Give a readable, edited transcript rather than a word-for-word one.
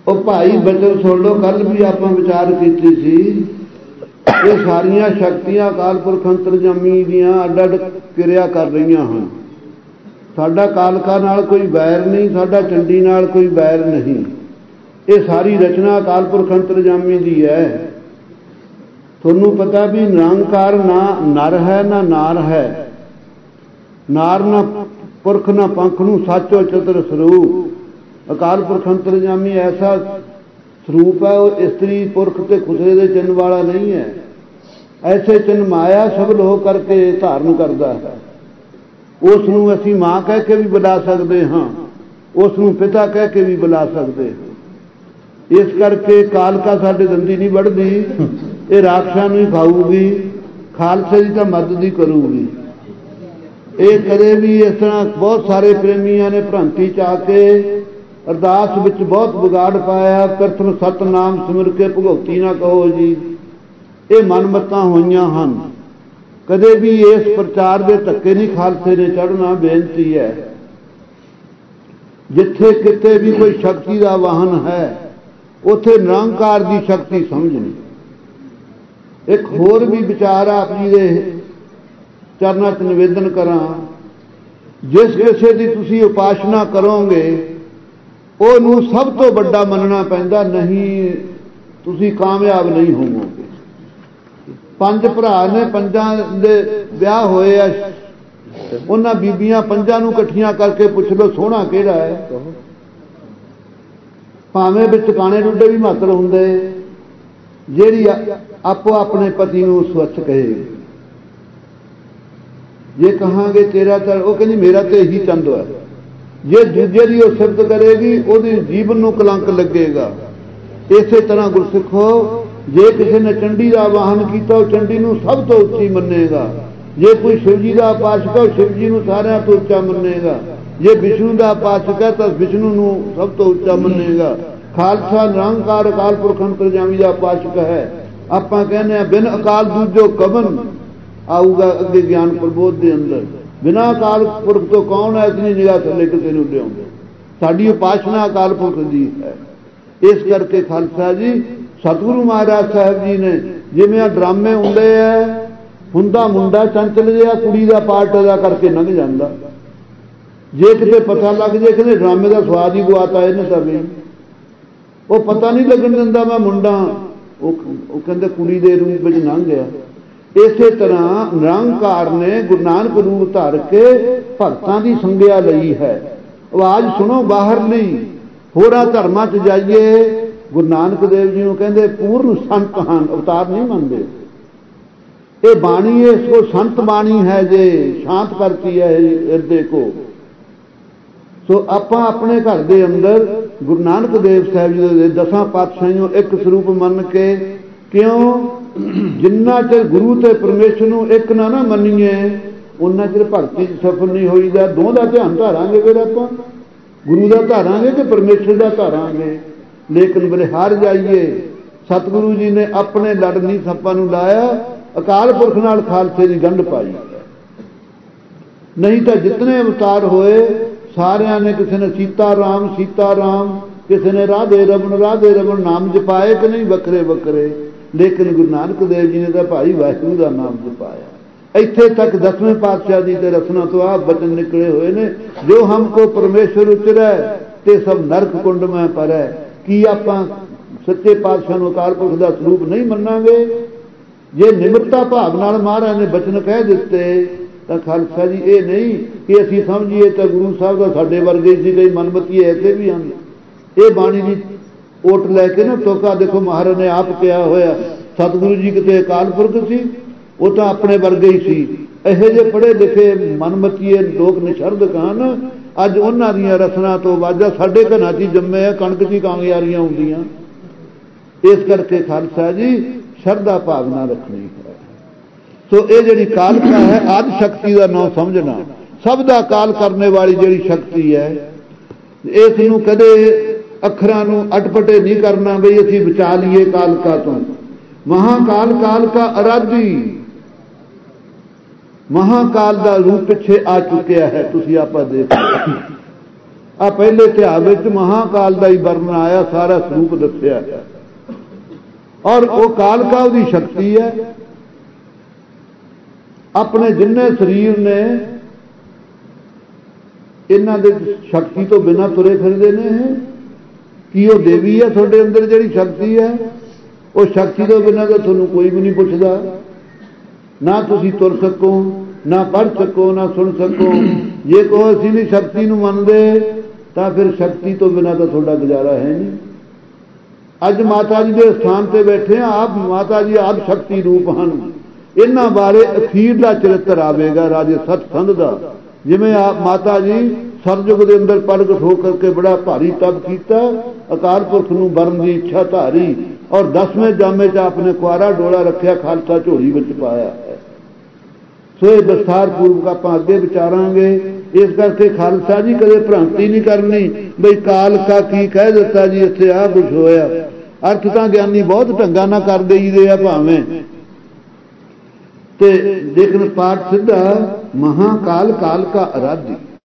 ਉਹ ਭਾਈ ਬਚਨ ਸੁਣ ਲਓ, ਕੱਲ ਵੀ ਆਪਾਂ ਵਿਚਾਰ ਕੀਤੀ ਸੀ ਇਹ ਸਾਰੀਆਂ ਸ਼ਕਤੀਆਂ ਅਕਾਲ ਪੁਰਖ ਅੰਤਰਜਾਮੀ ਦੀਆਂ ਅੱਡ ਅੱਡ ਕਿਰਿਆ ਕਰ ਰਹੀਆਂ ਹਨ। ਸਾਡਾ ਕਾਲਕਾ ਨਾਲ ਕੋਈ ਵੈਰ ਨਹੀਂ, ਸਾਡਾ ਚੰਡੀ ਨਾਲ ਕੋਈ ਵੈਰ ਨਹੀਂ। ਇਹ ਸਾਰੀ ਰਚਨਾ ਅਕਾਲ ਪੁਰਖ ਅੰਤਰਜਾਮੀ ਦੀ ਹੈ। ਤੁਹਾਨੂੰ ਪਤਾ ਵੀ ਨਿਰੰਕਾਰ ਨਾ ਨਰ ਹੈ ਨਾ ਨਾਰ ਹੈ, ਨਾਰ ਨਾ ਪੁਰਖ ਨਾ ਪੰਖ ਨੂੰ ਸਾਚੋ ਚਤੁਰ ਸਰੂਪ। ਅਕਾਲ ਪੁਰਖ ਅੰਤਰਜਾਮੀ ਐਸਾ ਸਰੂਪ ਹੈ, ਉਹ ਇਸਤਰੀ ਪੁਰਖ ਤੇ ਖੁਸਰੇ ਦੇ ਚਿੰਨ੍ਹ ਵਾਲਾ ਨਹੀਂ ਹੈ। ਐਸੇ ਚਿੰਨ੍ਹ ਮਾਇਆ ਸਬਲ ਹੋ ਕਰਕੇ ਧਾਰਨ ਕਰਦਾ ਹੈ। ਉਸ ਨੂੰ ਅਸੀਂ ਮਾਂ ਕਹਿ ਕੇ ਵੀ ਬੁਲਾ ਸਕਦੇ ਹਾਂ, ਉਸ ਨੂੰ ਪਿਤਾ ਕਹਿ ਕੇ ਵੀ ਬੁਲਾ ਸਕਦੇ ਹਾਂ। ਇਸ ਕਰਕੇ ਕਾਲਕਾ ਸਾਡੇ ਦੰਦੀ ਨਹੀਂ ਵੱਢਦੀ, ਇਹ ਰਾਖਸ਼ਾਂ ਨੂੰ ਹੀ ਖਾਊਗੀ, ਖਾਲਸੇ ਦੀ ਤਾਂ ਮਦਦ ਹੀ ਕਰੂਗੀ। ਇਹ ਕਦੇ ਵੀ ਇਸ ਤਰ੍ਹਾਂ ਬਹੁਤ ਸਾਰੇ ਪ੍ਰੇਮੀਆਂ ਨੇ ਭ੍ਰਾਂਤੀ ਚ ਆ ਕੇ ਅਰਦਾਸ ਵਿੱਚ ਬਹੁਤ ਵਿਗਾੜ ਪਾਇਆ। ਪ੍ਰਥਮ ਸਤਨਾਮ ਸਿਮਰ ਕੇ ਭਗਉਤੀ ਨਾ ਕਹੋ ਜੀ, ਇਹ ਮਨਮਤਾਂ ਹੋਈਆਂ ਹਨ। ਕਦੇ ਵੀ ਇਸ ਪ੍ਰਚਾਰ ਦੇ ਧੱਕੇ ਨਹੀਂ ਖਾਲਸੇ ਨੇ ਚੜ੍ਹਨਾ। ਬੇਨਤੀ ਹੈ, ਜਿੱਥੇ ਕਿਤੇ ਵੀ ਕੋਈ ਸ਼ਕਤੀ ਦਾ ਵਾਹਨ ਹੈ ਉੱਥੇ ਨਿਰੰਕਾਰ ਦੀ ਸ਼ਕਤੀ ਸਮਝਣੀ। ਇੱਕ ਹੋਰ ਵੀ ਵਿਚਾਰ ਆਪ ਜੀ ਦੇ ਚਰਨਾਂ 'ਚ ਨਿਵੇਦਨ ਕਰਾਂ, ਜਿਸ ਕਿਸੇ ਦੀ ਤੁਸੀਂ ਉਪਾਸਨਾ ਕਰੋਗੇ ਉਹਨੂੰ ਸਭ ਤੋਂ ਵੱਡਾ ਮੰਨਣਾ ਪੈਂਦਾ, ਨਹੀਂ ਤੁਸੀਂ ਕਾਮਯਾਬ ਨਹੀਂ ਹੋਵੋਗੇ। 5 ਭਰਾ ਨੇ, 5 ਦੇ ਵਿਆਹ ਹੋਏ ਆ, ਉਹਨਾਂ ਬੀਬੀਆਂ 5 ਨੂੰ ਇਕੱਠੀਆਂ ਕਰਕੇ ਪੁੱਛ ਲਓ ਸੋਹਣਾ ਕਿਹੜਾ ਹੈ। ਭਾਵੇਂ ਵਿੱਚ ਕਾਣੇ ਡੁੱਡੇ ਵੀ ਮਾਤਰ ਹੁੰਦੇ, ਜਿਹੜੀ ਆਪੋ ਆਪਣੇ ਪਤੀ ਨੂੰ ਸਵੱਛ ਕਹੇ। ਜੇ ਕਹਾਂਗੇ ਤੇਰਾ ਤਾਂ, ਉਹ ਕਹਿੰਦੀ ਮੇਰਾ ਤੇ ਇਹੀ ਚੰਦ ਹੈ। ਜੇ ਦੂਜੇ ਦੀ ਉਹ ਸਿਫਤ ਕਰੇਗੀ ਉਹਦੀ ਜੀਵਨ ਨੂੰ ਕਲੰਕ ਲੱਗੇਗਾ। ਇਸੇ ਤਰ੍ਹਾਂ ਗੁਰਸਿੱਖੋ, ਜੇ ਕਿਸੇ ਨੇ ਚੰਡੀ ਦਾ ਵਾਹਨ ਕੀਤਾ ਉਹ ਚੰਡੀ ਨੂੰ ਸਭ ਤੋਂ ਉੱਚੀ ਮੰਨੇਗਾ। ਜੇ ਕੋਈ ਸ਼ਿਵ ਜੀ ਦਾ ਉਪਾਸਕ ਹੈ ਉਹ ਸ਼ਿਵ ਜੀ ਨੂੰ ਸਾਰਿਆਂ ਤੋਂ ਉੱਚਾ ਮੰਨੇਗਾ। ਜੇ ਵਿਸ਼ਨੂੰ ਦਾ ਉਪਾਸਕ ਹੈ ਤਾਂ ਵਿਸ਼ਨੂੰ ਨੂੰ ਸਭ ਤੋਂ ਉੱਚਾ ਮੰਨੇਗਾ। ਖਾਲਸਾ ਨਿਰੰਕਾਰ ਅਕਾਲ ਪੁਰਖ ਅੰਤਰਜਾਮੀ ਦਾ ਉਪਾਸਕ ਹੈ। ਆਪਾਂ ਕਹਿੰਦੇ ਹਾਂ ਬਿਨ ਅਕਾਲ ਦੂਜੋ ਕਵਨ ਆਊਗਾ ਅੱਗੇ ਗਿਆਨ ਪ੍ਰਬੋਧ ਦੇ ਅੰਦਰ। ਬਿਨਾਂ ਅਕਾਲ ਪੁਰਖ ਤੋਂ ਕੌਣ ਹੈ, ਇਤਨੀ ਨਿਗਾਹ ਥੱਲੇ ਕਿਸੇ ਨੂੰ ਲਿਆਉਂਦੇ। ਸਾਡੀ ਉਪਾਸਨਾ ਅਕਾਲ ਪੁਰਖ ਦੀ ਹੈ। ਇਸ ਕਰਕੇ ਖਾਲਸਾ ਜੀ, ਸਤਿਗੁਰੂ ਮਹਾਰਾਜ ਸਾਹਿਬ ਜੀ ਨੇ ਜਿਵੇਂ ਆ ਡਰਾਮੇ ਹੁੰਦੇ ਹੈ, ਹੁੰਦਾ ਮੁੰਡਾ ਚੰਚਲ ਜਿਹਾ ਕੁੜੀ ਦਾ ਪਾਰਟ ਅਦਾ ਕਰਕੇ ਲੰਘ ਜਾਂਦਾ। ਜੇ ਕਿਤੇ ਪਤਾ ਲੱਗ ਜੇ ਕਹਿੰਦੇ ਡਰਾਮੇ ਦਾ ਸਵਾਦ ਹੀ ਗਵਾਤਾ ਇਹਨੇ ਤਾਂ ਵੀ, ਉਹ ਪਤਾ ਨਹੀਂ ਲੱਗਣ ਦਿੰਦਾ ਮੈਂ ਮੁੰਡਾ, ਉਹ ਕਹਿੰਦੇ ਕੁੜੀ ਦੇ ਰੂਪ ਵਿੱਚ ਲੰਘ ਗਿਆ। ਇਸੇ ਤਰ੍ਹਾਂ ਨਿਰੰਕਾਰ ਨੇ ਗੁਰੂ ਨਾਨਕ ਰੂਪ ਧਾਰ ਕੇ ਭਗਤਾਂ ਦੀ ਸੰਗਿਆ ਲਈ ਹੈ। ਆਵਾਜ਼ ਸੁਣੋ ਬਾਹਰ ਲਈ, ਹੋਰਾਂ ਧਰਮਾਂ 'ਚ ਜਾਈਏ, ਗੁਰੂ ਨਾਨਕ ਦੇਵ ਜੀ ਨੂੰ ਕਹਿੰਦੇ ਪੂਰਨ ਸੰਤ ਹਨ, ਅਵਤਾਰ ਨਹੀਂ ਮੰਨਦੇ। ਇਹ ਬਾਣੀ ਇਸ ਕੋ ਸੰਤ ਬਾਣੀ ਹੈ, ਜੇ ਸ਼ਾਂਤ ਕਰਤੀ ਹੈ ਹਿਰਦੇ ਕੋ। ਸੋ ਆਪਾਂ ਆਪਣੇ ਘਰ ਦੇ ਅੰਦਰ ਗੁਰੂ ਨਾਨਕ ਦੇਵ ਸਾਹਿਬ ਜੀ ਦੇ 10 ਪਾਤਸ਼ਾਹੀਆਂ ਇੱਕ ਸਰੂਪ ਮੰਨ ਕੇ, ਕਿਉਂ ਜਿੰਨਾ ਚਿਰ ਗੁਰੂ ਤੇ ਪਰਮੇਸ਼ਰ ਨੂੰ ਇੱਕ ਨਾ ਮੰਨੀਏ ਉਹਨਾਂ ਚਿਰ ਭਗਤੀ 'ਚ ਸਫਲ ਨਹੀਂ ਹੋਈਦਾ। ਦੋਹਾਂ ਦਾ ਧਿਆਨ ਧਾਰਾਂਗੇ ਫਿਰ ਆਪਾਂ, ਗੁਰੂ ਦਾ ਧਾਰਾਂਗੇ ਕਿ ਪਰਮੇਸ਼ਰ ਦਾ ਧਾਰਾਂਗੇ। ਲੇਕਿਨ ਬਲਿਹਾਰ ਜਾਈਏ, ਸਤਿਗੁਰੂ ਜੀ ਨੇ ਆਪਣੇ ਲੜ ਨਹੀਂ ਸੱਪਾਂ ਨੂੰ ਲਾਇਆ, ਅਕਾਲ ਪੁਰਖ ਨਾਲ ਖਾਲਸੇ ਦੀ ਗੰਢ ਪਾਈ। ਨਹੀਂ ਤਾਂ ਜਿਤਨੇ ਅਵਤਾਰ ਹੋਏ ਸਾਰਿਆਂ ਨੇ, ਕਿਸੇ ਨੇ ਸੀਤਾ ਰਾਮ, ਕਿਸੇ ਨੇ ਰਾਧੇ ਰਮਨ ਨਾਮ ਜਪਾਏ ਕਿ ਨਹੀਂ, ਵੱਖਰੇ ਵੱਖਰੇ। ਲੇਕਿਨ ਗੁਰੂ ਨਾਨਕ ਦੇਵ ਜੀ ਨੇ ਤਾਂ ਭਾਈ ਵਾਹਿਗੁਰੂ ਦਾ ਨਾਮ ਜਪਾਇਆ। ਇੱਥੇ ਤੱਕ 10ਵੇਂ ਪਾਤਸ਼ਾਹ ਜੀ ਦੇ ਰਸਨਾ ਤੋਂ ਆਪ ਬਚਨ ਨਿਕਲੇ ਹੋਏ ਨੇ, ਜੋ ਹਮਕੋ ਪਰਮੇਸ਼ਰ ਉਚਰੈ ਤੇ ਸਭ ਨਰਕ ਕੁੰਡ ਮੈਂ ਪਰੈ। ਕੀ ਆਪਾਂ ਸੱਚੇ ਪਾਤਸ਼ਾਹ ਨੂੰ ਅਕਾਲ ਪੁਰਖ ਦਾ ਸਰੂਪ ਨਹੀਂ ਮੰਨਾਂਗੇ? ਜੇ ਨਿਮਰਤਾ ਭਾਵ ਨਾਲ ਮਹਾਰਾਜ ਨੇ ਬਚਨ ਕਹਿ ਦਿੱਤੇ ਤਾਂ ਖਾਲਸਾ ਜੀ ਇਹ ਨਹੀਂ ਕਿ ਅਸੀਂ ਸਮਝੀਏ ਤਾਂ ਗੁਰੂ ਸਾਹਿਬ ਦਾ ਸਾਡੇ ਵਰਗੇ ਸੀ, ਕਈ ਮਨਮਤੀ ਐਸੇ ਵੀ ਹਨ। ਇਹ ਬਾਣੀ ਦੀ ਓਟ ਲੈ ਕੇ ਨਾ ਤੋਕਾ ਦੇਖੋ, ਮਹਾਰਾਜ ਨੇ ਆਪ ਕਿਹਾ ਹੋਇਆ ਸਤਿਗੁਰੂ ਜੀ ਕਿਤੇ ਅਕਾਲ ਪੁਰਖ ਸੀ, ਉਹ ਤਾਂ ਆਪਣੇ ਵਰਗੇ ਹੀ ਸੀ। ਇਹੋ ਜਿਹੇ ਪੜ੍ਹੇ ਲਿਖੇ ਮਨਮਤੀਏ ਲੋਕ ਨਿਸ਼ਰਦ ਕਹਨ, ਅੱਜ ਉਹਨਾਂ ਦੀਆਂ ਰਸਨਾ ਤੋਂ ਵਾਜਾ ਸਾਡੇ ਘਰਾਂ 'ਚ ਜੰਮੇ ਆ, ਕਣਕ 'ਚ ਕਾਂਗਿਆਰੀਆਂ ਹੁੰਦੀਆਂ। ਇਸ ਕਰਕੇ ਖਾਲਸਾ ਜੀ ਸ਼ਰਧਾ ਭਾਵਨਾ ਰੱਖਣੀ ਹੈ। ਸੋ ਇਹ ਜਿਹੜੀ ਕਾਲਕਾ ਹੈ, ਆਦਿ ਸ਼ਕਤੀ ਦਾ ਨਾਮ ਸਮਝਣਾ, ਸਭ ਦਾ ਕਾਲ ਕਰਨੇ ਵਾਲੀ ਜਿਹੜੀ ਸ਼ਕਤੀ ਹੈ, ਇਸ ਨੂੰ ਕਦੇ ਅੱਖਰਾਂ ਨੂੰ ਅਟਪਟੇ ਨਹੀਂ ਕਰਨਾ ਬਈ ਅਸੀਂ ਬਚਾ ਲਈਏ ਕਾਲਕਾ ਤੋਂ। ਮਹਾਕਾਲ ਕਾਲਕਾ ਅਰਾਧੀ, ਮਹਾਕਾਲ ਦਾ ਰੂਪ ਪਿੱਛੇ ਆ ਚੁੱਕਿਆ ਹੈ। ਤੁਸੀਂ ਆਪਾਂ ਦੇਖ आ पहले इतिहास में महाकाल का ही वर्णन आया, सारा स्वरूप दसिया और वो कालका उसकी शक्ति है। अपने जिन्ने शरीर ने इन्हां दे शक्ति तो बिना तुरे फिरदे ने कि वो देवी है थोड़े अंदर जिहड़ी शक्ति है, वो शक्ति तो बिना तो तुहानूं कोई भी नहीं पुछदा, ना तुसीं तुर सको, ना पढ़ सको, ना सुन सको। जे कहो असीं नहीं शक्ति नूं मनदे तो फिर शक्ति तो बिना तो थोड़ा गुजारा है नहीं। अज माता जी के स्थान पर बैठे हैं, आप माता जी आप शक्ति रूप हैं। इन्हां बारे अखीरला चरित्र आवेगा राजे सतसंध का, जिवें आप माता जी सरजुग के अंदर प्रगट होकर के बड़ा भारी तप किया, अकाल पुरख नूं वरण की इच्छा धारी और 10वें जामे च आपने कुआरा डोला रखा, खालसा झोली में पाया है। सो ये विस्तार पूर्वक आप अगे विचारांगे। इस करके खालसा जी कदे भ्रांति नहीं करनी बई काल का की कह दिता जी इत्थे आ कुछ होया। अर्थ तो ज्ञानी बहुत ढंगा ना कर देईदे आ भावें ते लेकिन पाठ सिद्धा महाकाल काल का आराध्य।